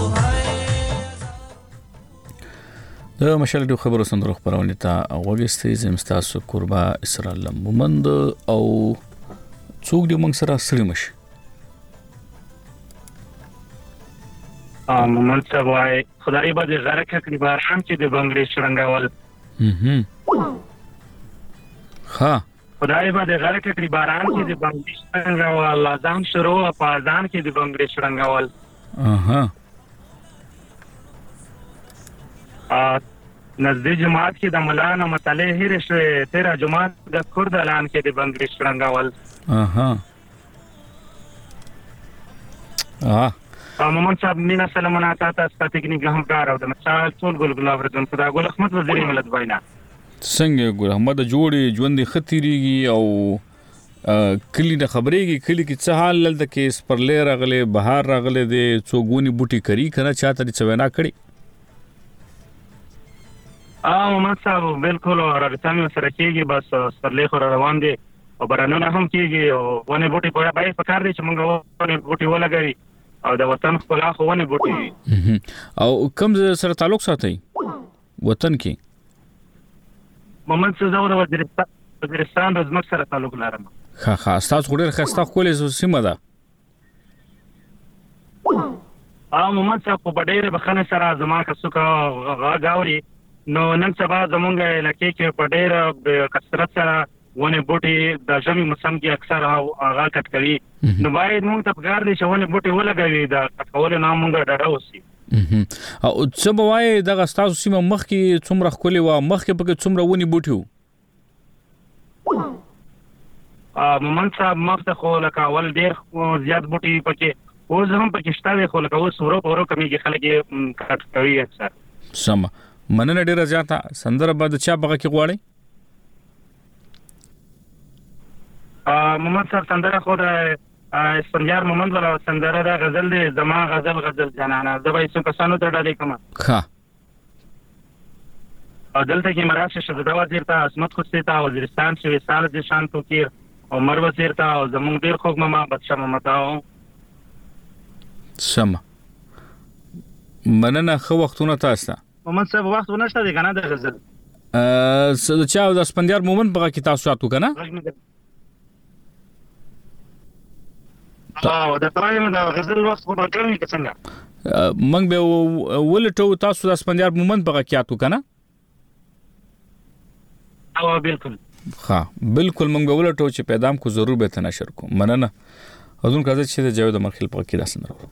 د مشال ډیو خبرو سندرو خبرونه ته وګستې زم تاسو قربا اسرائیل مومند او څوک دی موږ سره سړي مشي ا مومند سوای خدای به دې زړه کې کړي باران چې د بنگلې شرنګاول هم ها خدای به د غره کې باران کې د بنگړي شرنګول اذان شروع په اذان کې د بنگړي شرنګول اها ا نزدې جماعت کې د مولانا مطلع هیر شوه تیرا جماعت د کورد اعلان کې د بنگړي شرنګول اها اه محمد صاحب مینا سلامونه تاسو ته تکنیک هم کار او د مثال ټول ګل ګلاب رضوان خدا ګل احمد وزیر ملت وینا څنګه ګل احمد جوړي ژوند خطرېږي او کلی د خبرېږي کلی کې څه حال لته کې سپرلې راغله بهار راغله د څوګونی بوټي کری کنه چاته څه وینا کړی اه محمد صاحب بالکل راځم سره کېږي بس سپرلې خو روان دي او برانونه هم کېږي او ونه بوټي په بای په کار دي چې موږ ونه بوټي ولګوي او د وطن خپل خو ونه بوټي او کوم سره تعلق ساتي وطن کې محمد صاحب د وزیرستان وزیرستان د زمک سره تعلق لرم ها ها تاسو خو ډېر خسته کولې سیمه ده اه محمد صاحب په ډېر بخنه سره زما کڅوکا غاوري نو نن سبا زمونږ لکه کې په ډېر کثرت سره ونه بوټي د ژمي موسم کې اکثر هغه کټ کوي نو باید موږ ته پکار دي چې ونه بوټي ولګوي دا کټول نه موږ ډاډه اوسي او څه بوای دغه تاسو سیمه مخ کې څومره خولي و مخ کې پکې څومره ونی بوټي وو ا مومن صاحب مخ ته خو لکه اول ډیر زیات بوټي پکې اوس هم پکې شته خو لکه اوس ورو ورو کمیږي خلک کټ کوي اکثر سم مننه ډیره زیاته سندره بعد چا بغه کې غواړي ا محمد صاحب سندره خو د اسفندیار محمد ولا سندره د غزل دی زما غزل غزل جنانه زبې څو کسانو ته ډالې کوم ها او دلته کې مراشه شته د وزیر ته عصمت خوستی ته وزیرستان شوی سال د شان توکیر عمر وزیر ته او زمونږ ډیر خوږ ماما بادشاہ ممتاو سم مننه خو وختونه تاسو محمد صاحب وخت ونشته دی کنه د غزل ا څه چا د اسفندیار مومن بغه کې تاسو شاتو کنه او د ترایم د غزل وخت په باندې کې څنګه منګ به ولټو تاسو د اسفندیار مومن بغه کې اتو کنه او بالکل ها بالکل منګ به ولټو چې پیدام کو ضرور به تنشر کو مننه اذن کاذ چې د جاوید مرخیل په کې داسنه ورو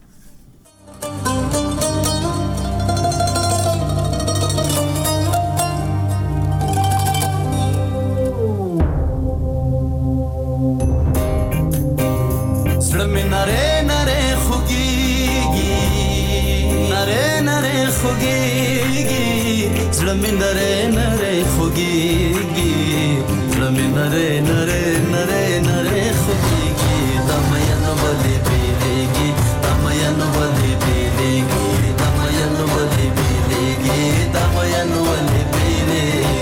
زلمین نره نره خوگیگی زلمین نره نره نره نره خوگیگی دمین ولی بیلیگی دمین ولی بیلیگی دمین ولی بیلیگی دمین ولی بیلیگی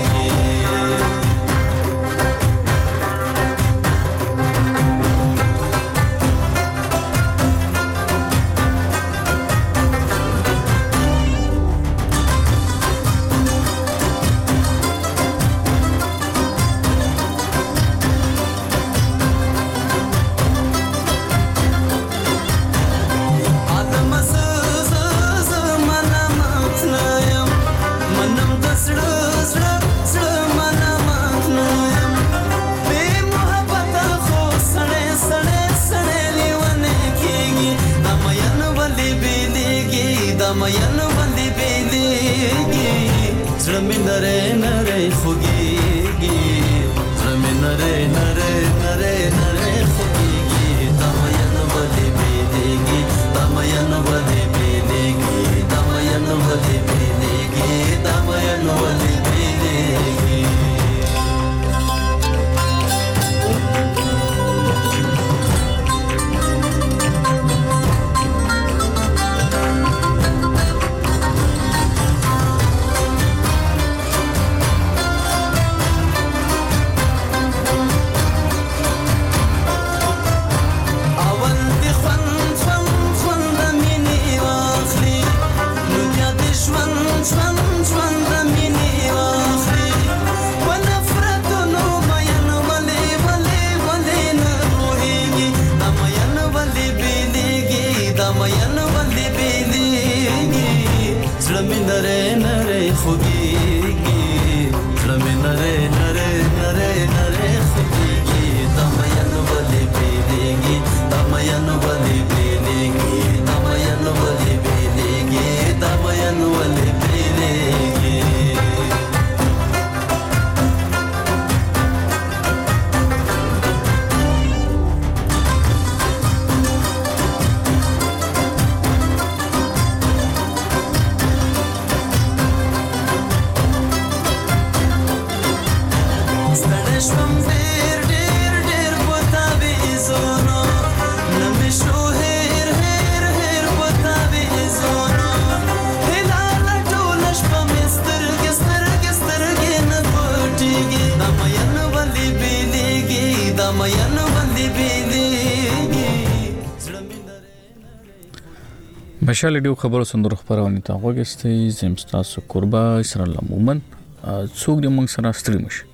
مشال ډیو خبرو سندرو خبرونه تا وګستې زم تاسو قربا اسر الله مومن څوک دې موږ سره ستړي مشي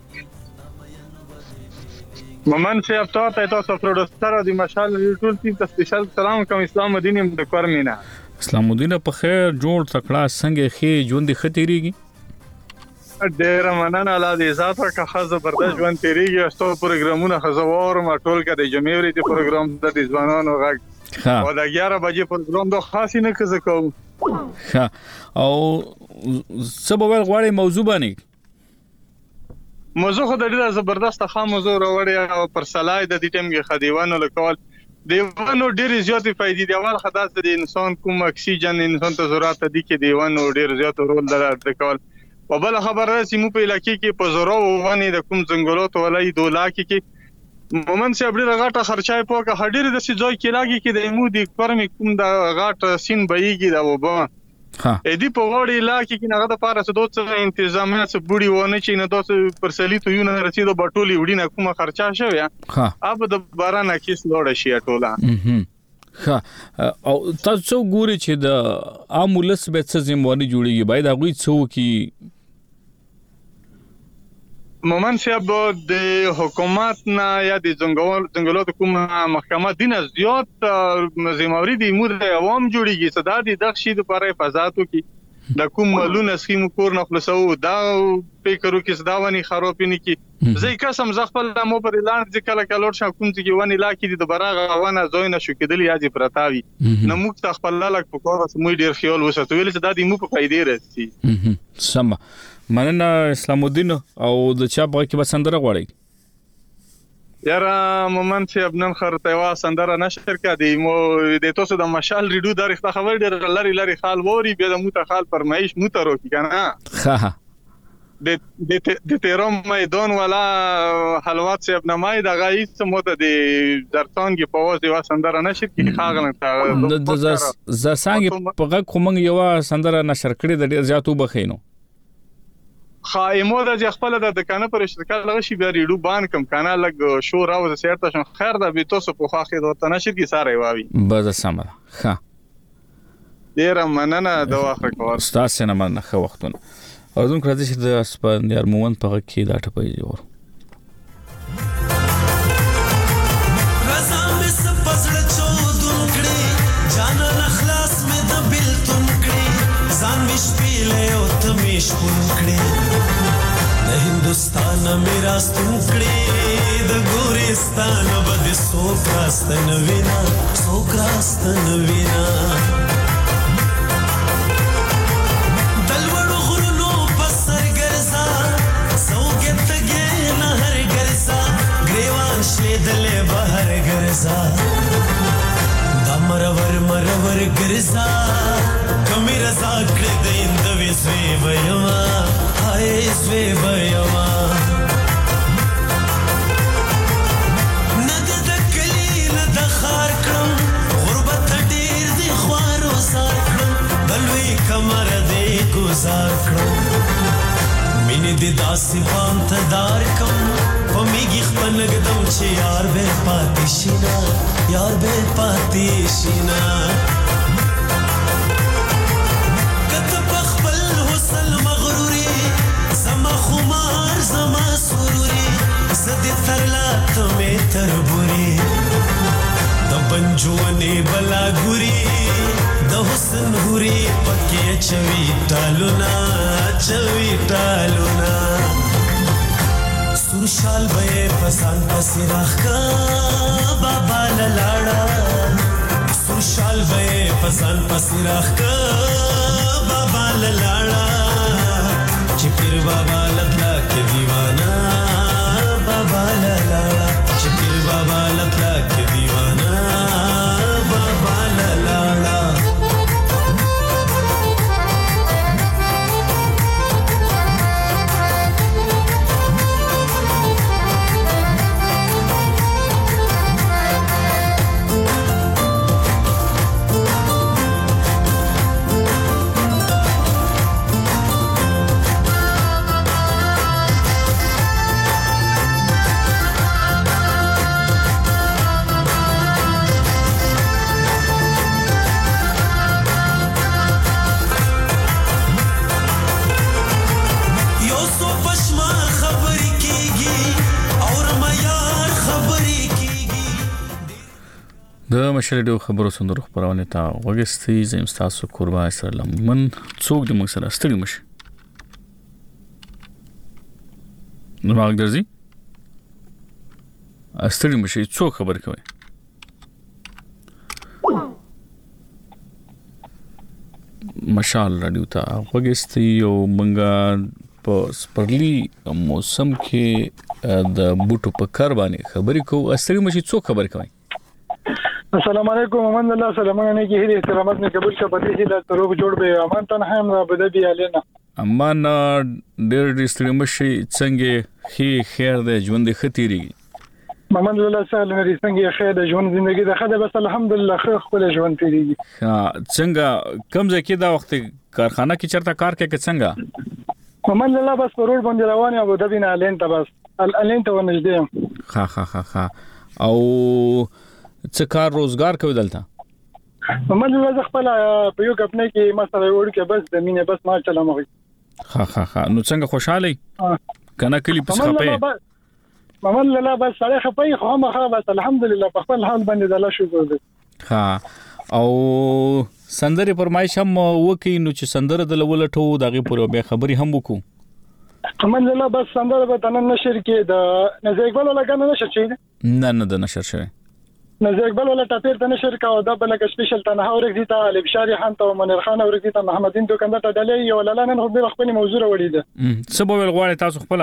مومن چې اپ ته تاسو پروډوسر دی مشال ټول ټیم ته سپیشل سلام کوم اسلام مدینه د کورمینا اسلام مدینه په خیر جوړ تکړه څنګه خې ژوند ختیریږي ډېر مننه الله دې ذات ورکه خزه برداشت ژوند تیریږي او ستاسو پروګرامونه خزوار ما ټول کې د جمهوریت پروګرام د ځوانانو غږ او د اګیاره بجې پروګرام د خاصی نه کزه کوم ها او سبب غواړي موضوع باندې موضوع خو د ډېر زبردست خام موضوع راوړی او پر سلای د دې ټیم کې خدیوانو لکول دیوانو ډېر زیاتې فائدې دی اول خدای د انسان کوم اکسیجن انسان ته ضرورت دي کې دیوانو ډېر زیات رول لري کول او بل خبره سیمو په علاقې کې په زورو ونی د کوم ځنګلونو ولای دولا کې مومن سي ابډي غاټه خرچای پوکه هډیر د سي ځای کې لاګي کې د امودي پرمي کوم د غاټه سین بېږي دا وبا ها اې دی په وړي علاقې کې نه د پاره څه دوت انتظامات څه بډي ونه چې نه دوت پرسلی ته یو نه رسیدو بټولي وډي نه کومه خرچا شوی ها اب د باران کیس لوړ شي ټوله ها او تاسو ګوري چې د عامولس به څه زموږ جوړیږي باید هغه څو کې مومن صاحب د حکومت نه یا د ځنګل ځنګلونو کوم محکمه دینه زیات زموږ د امور عوام جوړیږي صدا د دغشي د پاره فزاتو کې د کوم ملونه سکیم کور نه خلاصو دا فکرو کې صدا ونی خرابینی کې زې قسم زغفل مو پر اعلان ذکر کلور شو کوم چې ونی لا کې د براغه ونه زوی نه شو کېدل یادي پرتاوي نو موږ تخپل لک په کور سمو ډیر خیال وساتو ویل چې دا د مو په فائدې رسي سم مننه اسلام الدین او د چا په کې بسندره غواړي یاره مومن چې ابنن خرته وا سندره نشر کړي مو د تاسو د مشال ریډو د رښتا خبر ډیر لری لری خال ووري به د متخال پرمایش مترو کی کنه ها د د تیروم میدان ولا حلوات چې ابن مای د غایس مو ته د درتانګي په واز دی وا سندره نشر کړي خاغلن ته د ز سانګي په کوم یو سندره نشر کړي د ډیر زیاتو بخینو خایمو د خپل د کنه پر شرکت لغه شي بیا ریډو بان کم کنه لګ شو راو د سیرته شون خیر د بیتو سو په خاخې د تنشر کی ساره واوي بز سمه ها ډیر مننه د واخر کور استاد سره مننه خو وختونه او زموږ راځي چې د اسپان یار مومن په کې دا ټپې جوړ رضا مې سپزړ چودون کړي جان اخلاص مې د بل تم کړي ځان مې شپېلې او ته مې شپون کړي د هندستان مې راستون کړي د ګورستان بد سوک راستن وینا سوک راستن وینا دلوړو غرونو پسر ګرځا سوګت کې نهر ګرځا ګریوان شه دلې بهر ګرځا دمرور مرور ګرځا کمی رضا کړه د اندوي سوي ويما هاي سوي ويما ند د کلی ند خار کړم غربت ډیر دی خوارو سار کړم بلوي کمر دې گزار کړم مینه دې داسې پام ته دار کوم په میږي خپل قدم چې یار به پاتې شینا یار به پاتې شینا زما خمار زما سروري زدي ترلا تمه تربوري د بنجونې بلا ګوري د حسن ګوري پکې چوي ټالونا چوي ټالونا سورشال به پسان پسې راخا بابا لاړا سورشال به پسان پسې راخا بابا لاړا چپیر بابا لطلا کے دیوانا بابا لالا چپیر بابا لطلا کے دیوانا بابا لالا د مشر ډیو خبرو سندرو خبرونه تا وګستي زم تاسو قربان سلام من څوک د موږ سره ستړي مشه نو ما درځي ستړي مشه څوک خبر کوي مشال رادیو تا وګستي او منګه په سپرلی موسم کې د بوټو په کار باندې خبرې کو ستړي مشه څوک خبر کوي السلام علیکم امان الله سلامونه کی هدي احترامات نه قبول شه پدې چې د تروب جوړ به امان ته هم را بده بي الینا امان ډېر ډېر ستړي مشه څنګه خي خیر د ژوند ختيري امان الله سلام څنګه خیر د ژوند ژوندۍ د خدای بس الحمدلله خو خپل ژوند تیریږي ها څنګه کم ځکه دا وخت کارخانه کې چرته کار کوي څنګه امان الله بس پرور باندې روان یم ابو ظبي نه الین ته بس الین ته ونږدې ها ها ها ها او څه کار روزګار کوي دلته محمد الله خپل په یو کپنه کې ما سره وړ کې بس د مینه بس ما چلم غوي ها ها ها نو څنګه خوشاله کنه کلی پس خپه محمد الله بس سره خپه خو ما خا بس الحمدلله په خپل حال باندې د الله شکر دې ها او سندري پرمایش هم وکي نو چې سندره د لولټو دغه پر بیا خبري هم وکړو محمد الله بس سندره به تنن نشر کې د نزیک بل لګنه نشر شي نه نه د نشر شوی نزیک بل ولا ټاپیر ته نشر کا او دا بل کې سپیشل تنها ورګ دي ته علي بشاري خان ته منیر خان ورګ دي ته محمدین دوکاندار ته دلې یو لاله نن خو خپل موضوع وړي ده سبب الغواړي تاسو خپل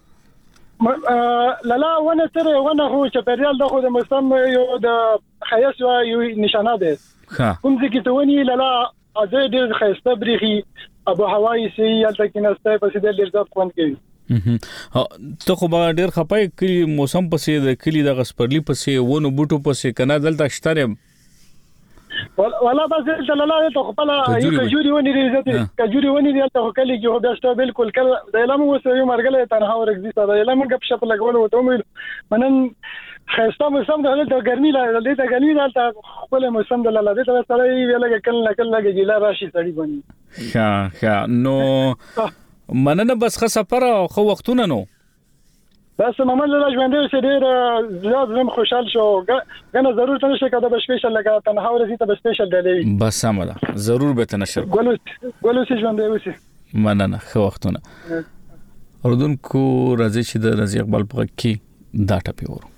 لاله ونه تر ونه خو چې پریال د خو د موسم یو د خیاس یو نشانه ده کوم ځکه ته ونی لاله ازې ډېر خیسته بریخي ابو هوایی سي یلته کې نسته پسې د ډېر ځاب خوان کوي ته خو به ډېر خپای کلی موسم پسې د کلی د غسپرلی پسې ونه بوټو پسې کنه دلته شتره ولا بس دلاله ته خپل یو کجوري ونی ریزته کجوري ونی ته کلی کې هو بیا بالکل کله د علم وسو یو مرګله تنها ورګ دي دا علم غب شپ لګول وته مې منن خسته موسم د د ګرمي لا د د ګرمي ته خپل موسم د لاله د سره ویلګه کله کله ګیلا راشي سړی بني ها ها نو مننه بس خه سفر او خو وختونه نو بس محمد الله ژوندې شه ډېر زیات زم خوشحال شو غنه ضرورت نشه کده به سپیشل لګا تنها ورسي ته سپیشل دلې بس سمه ضرور به تنشر ګلو ګلو سي ژوندې وسی مننه خو وختونه اردن کو راځي چې د رضی اقبال په کې دا ټپي ورو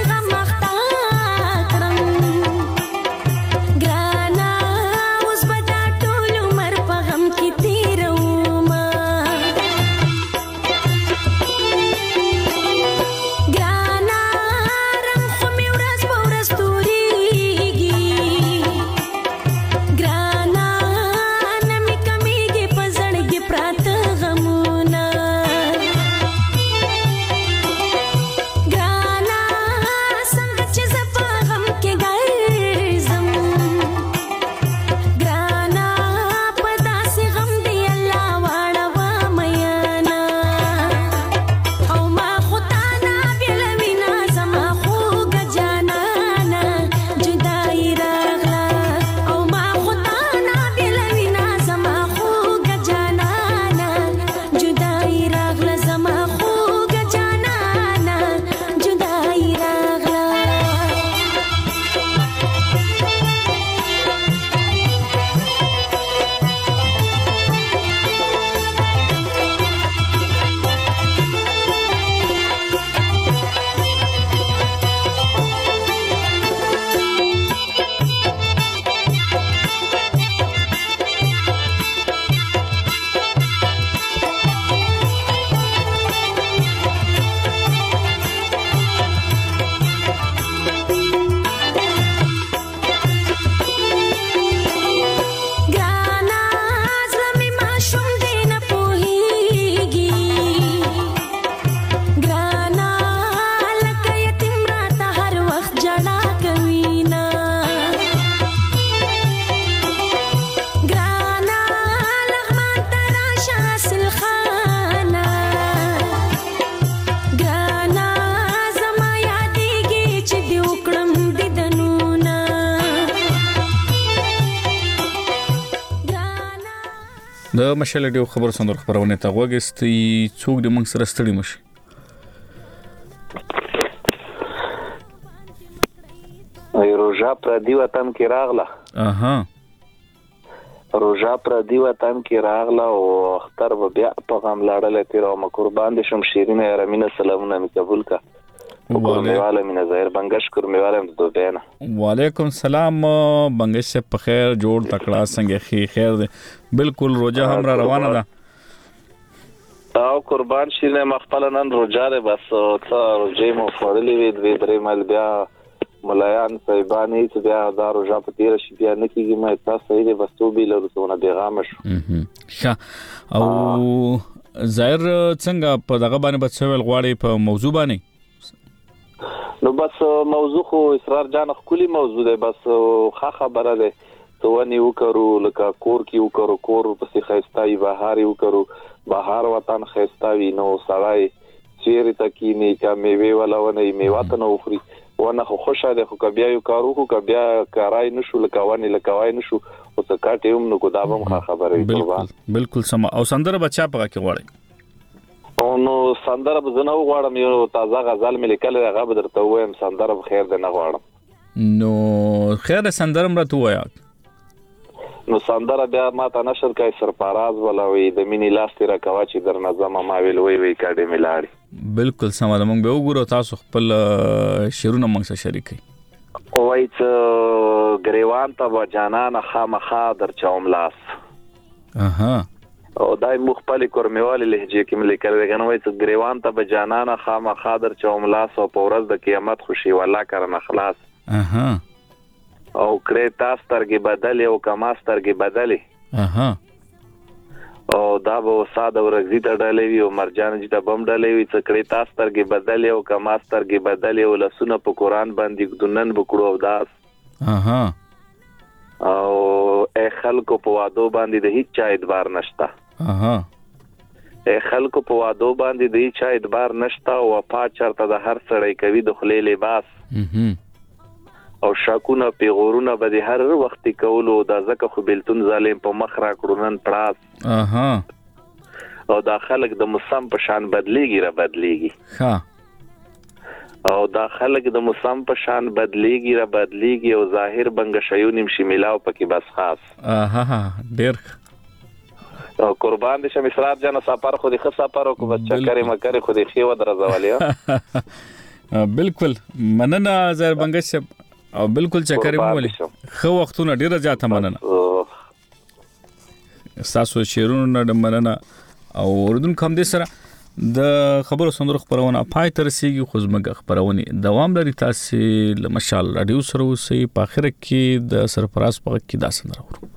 Grana, os bata د مشال ډیو خبر سندر خبرونه ته وګستي څوک د موږ سره ستړي مشي ای روزا پر دی وطن کې راغله اها روزا پر دی وطن کې راغله او اختر بیا په غم لاړل تیر او قربان دي شم شیرینه رامینه سلامونه می قبول کا وعلیکم من ظاهر بنگش کور میوالم دو دینا وعلیکم سلام بنگش سے بخیر جوړ تکړه څنګه خي خیر ده بالکل روزه هم را روانه ده او قربان شیرینه مخفل نن روزه ده بس څه روزه مو فړلې وې دوی درې مل بیا ملایان صاحبانی چې بیا دا روزه په تیر شي بیا نه کیږي مې تاسو یې بس تو به لرسونه پیغام شو ښه او ظاهر څنګه په دغه باندې بچول غواړي په موضوع باندې نو بس موضوع خو اسرار جان خولي موضوع ده بس ښه خبره ده تو ونی وکړو لکه کور کې وکړو کور په خیستای بهاري وکړو بهار وطن خیستاوي نو سړای چیرې تکینی کا میوه ولا ونه میوه ته نو خوري ونه خو خوشاله ده خو بیا یو کارو خو بیا کارای نشو لکه ونی لکه وای نشو او څه کاټیوم نو کو دابم ښه خبره بالکل بالکل سم او سندره بچا پکا کې وړي او نو سندره بزنه غواړم یو تازه غزل مې لیکل هغه به درته وایم سندره بخیر ده نه غواړم نو خیر سندره مرته وایا نو سندره بیا ما ته نشر کوي سرپراز ولا وي د مینی لاستي را کوا چې در نظم ما ویل وی وی کډې ملاړي بالکل سم ده مونږ به وګورو تاسو خپل شعرونه مونږ سره شریکي وای ته غریوان ته و جانان خامخا در چوم لاس اها او دای مخبل کورمیوالي لهجه کې ملي کړل غنوي چې غریوان ته بجانانه خامہ خادر چوملاس او پورز د قیامت خوشي والا کرن خلاص اها او کریتا سترګي بدل او کما سترګي بدل اها او دا به ساده ورغزي ته ډلې وي او مرجان چې ته بم ډلې وي چې کریتا سترګي بدل او کما سترګي بدل او لسونه په قران باندې دنن بکړو او داس اها او ای خلکو په وادو باندې د هیڅ چا اعتبار نشتا اها ای خلکو په وادو باندې د هیڅ چا اعتبار نشتا او وفا چرته د هر سړی کوي د خلې لباس او شاکونه پیغورونه به د هر وخت کولو د زکه خو بلتون ظالم په مخ را کړونن پړاس اها او دا خلک د موسم په شان بدليږي را بدليږي ها او دا خلک د موسم په شان بدليږي را بدليږي او ظاهر بنګ شيونیم شي ملاو پکې بس خاص اها ډېر او قربان دي شم اسرار جان سفر خو دي خ سفر او کو بچا کرے مکر خو دي خي و درځولیا بالکل مننه ظاهر بنګ شپ او بالکل چکرې مولي خو وختونه ډیره زیاته مننه تاسو شیرونو نه مننه او اردن کوم دي سره د خبرو سندرو خبرونه پای تر سیږي خو زمګه خبرونه دوام لري تاسو مشال رادیو سره وسی په اخر کې د سرپراز په کې دا سندره